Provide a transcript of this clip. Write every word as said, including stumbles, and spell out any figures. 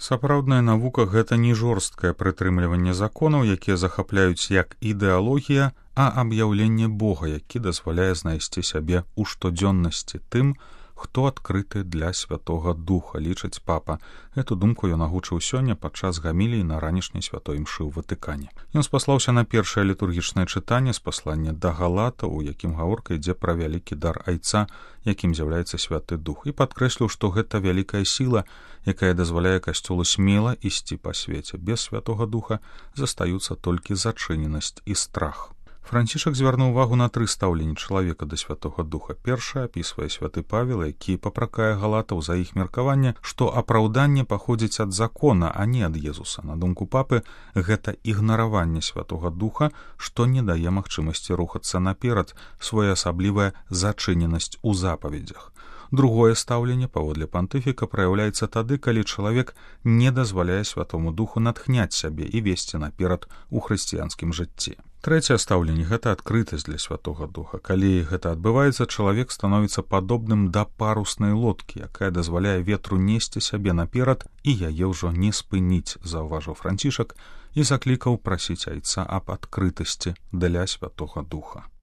Сапраўдная навука гэта не жорсткае прытрымліванне законаў, якія захапляюць як ідэалогія, а аб'яўленне Бога, які дазваляе знайсці сябе ў штодзённасці тым, хто адкрыты для Святога Духа, лічыць папа. Эту думку ён агучыў сёння падчас гаміліі на ранішняй святой імшы ў Ватыкане. Ён спаслаўся на першае літургічнае чытанне з паслання да галатаў, у якім гаворка ідзе пра вялікі дар айца, якім з'яўляецца Святы Дух, і падкрэсліў, што гэта вялікая сіла, якая дазваляе касцёлу смела ісці па свеце. Без Святога Духа застаюцца толькі зачыненасць і страх. Францішак звярнуў увагу на тры стаўленні чалавека да Святога Духа. Першае апісвае святы Павел, які папракае галатаў за іх меркаванне, што апраўданне паходзіць ад закона, а не ад Езуса. На думку папы, гэта ігнараванне Святога Духа, што не дае магчымасці рухацца наперад, своеасаблівая зачыненасць у запаведзях. Другое стаўленне, паводле пантыфіка, праяўляецца тады, калі чалавек не дазваляе Святому Духу натхняць сябе і весці наперад у хрысціянскім жыцці. Трэцяе стаўленне — гэта адкрытасць для Святога Духа. Калі гэта адбываецца, чалавек становіцца падобным да паруснай лодкі, якая дазваляе ветру несці сябе наперад, і яе ўжо не спыніць, заўважыў Францішак і заклікаў прасіць айца аб адкрытасці для Святога Духа.